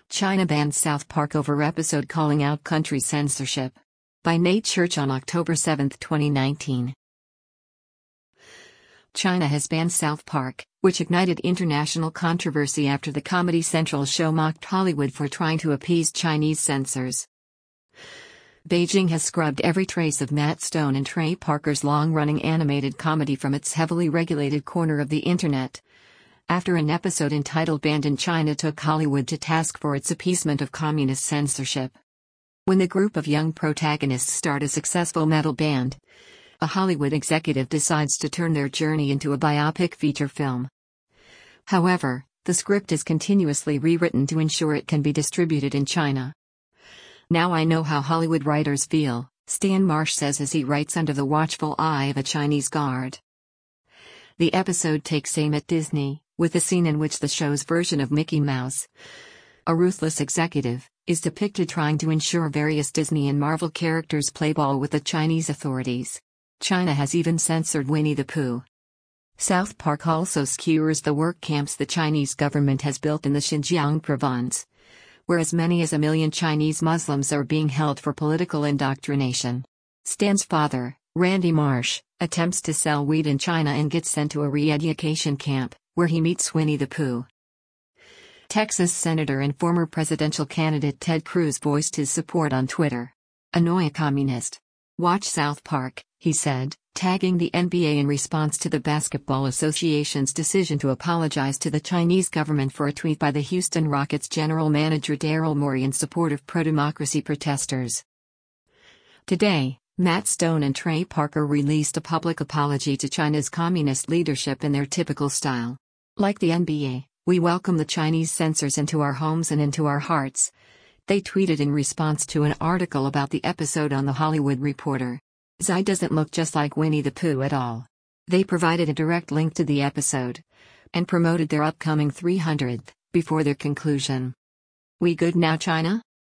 China bans South Park over episode calling out country censorship. By Nate Church on October 7, 2019. China has banned South Park, which ignited international controversy after the Comedy Central show mocked Hollywood for trying to appease Chinese censors. Beijing has scrubbed every trace of Matt Stone and Trey Parker's long-running animated comedy from its heavily regulated corner of the internet, after an episode entitled Banned in China took Hollywood to task for its appeasement of communist censorship. When the group of young protagonists start a successful metal band, a Hollywood executive decides to turn their journey into a biopic feature film. However, the script is continuously rewritten to ensure it can be distributed in China. "Now I know how Hollywood writers feel," Stan Marsh says as he writes under the watchful eye of a Chinese guard. The episode takes aim at Disney, with a scene in which the show's version of Mickey Mouse, a ruthless executive, is depicted trying to ensure various Disney and Marvel characters play ball with the Chinese authorities. China has even censored Winnie the Pooh. South Park also skewers the work camps the Chinese government has built in the Xinjiang province, where as many as 1 million Chinese Muslims are being held for political indoctrination. Stan's father, Randy Marsh, attempts to sell weed in China and gets sent to a re-education camp, where he meets Winnie the Pooh. Texas Senator and former presidential candidate Ted Cruz voiced his support on Twitter. "Annoy a communist. Watch South Park," he said, tagging the NBA in response to the Basketball Association's decision to apologize to the Chinese government for a tweet by the Houston Rockets general manager Daryl Morey in support of pro-democracy protesters. Today, Matt Stone and Trey Parker released a public apology to China's communist leadership in their typical style. "Like the NBA, we welcome the Chinese censors into our homes and into our hearts," they tweeted in response to an article about the episode on The Hollywood Reporter. "Zai doesn't look just like Winnie the Pooh at all." They provided a direct link to the episode and promoted their upcoming 300th before their conclusion. "We good now, China?"